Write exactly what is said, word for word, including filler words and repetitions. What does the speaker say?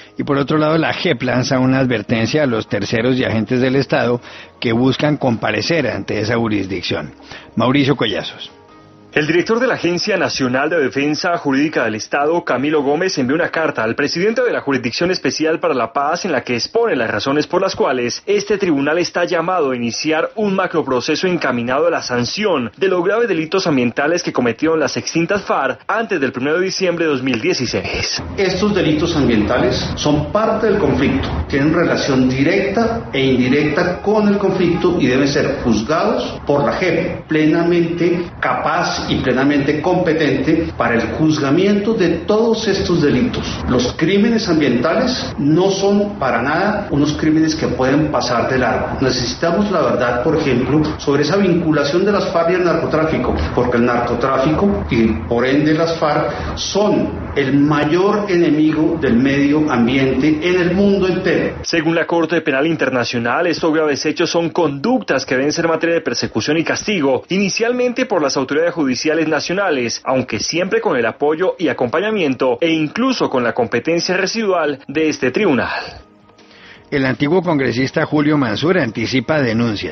Y por otro lado, la J E P lanza una advertencia a los terceros y agentes del Estado que buscan comparecer ante esa jurisdicción. Mauricio Collazos. El director de la Agencia Nacional de Defensa Jurídica del Estado, Camilo Gómez, envió una carta al presidente de la Jurisdicción Especial para la Paz en la que expone las razones por las cuales este tribunal está llamado a iniciar un macroproceso encaminado a la sanción de los graves delitos ambientales que cometieron las extintas FARC antes del primero de diciembre de dos mil dieciséis. Estos delitos ambientales son parte del conflicto, tienen relación directa e indirecta con el conflicto y deben ser juzgados por la J E P, plenamente capaz y plenamente competente para el juzgamiento de todos estos delitos. Los crímenes ambientales no son para nada unos crímenes que pueden pasar de largo. Necesitamos la verdad, por ejemplo, sobre esa vinculación de las FARC y el narcotráfico, porque el narcotráfico y por ende las FARC son el mayor enemigo del medio ambiente en el mundo entero. Según la Corte Penal Internacional, estos graves hechos son conductas que deben ser materia de persecución y castigo, inicialmente por las autoridades judiciales nacionales, aunque siempre con el apoyo y acompañamiento e incluso con la competencia residual de este tribunal. El antiguo congresista Julio Mansur anticipa denuncias.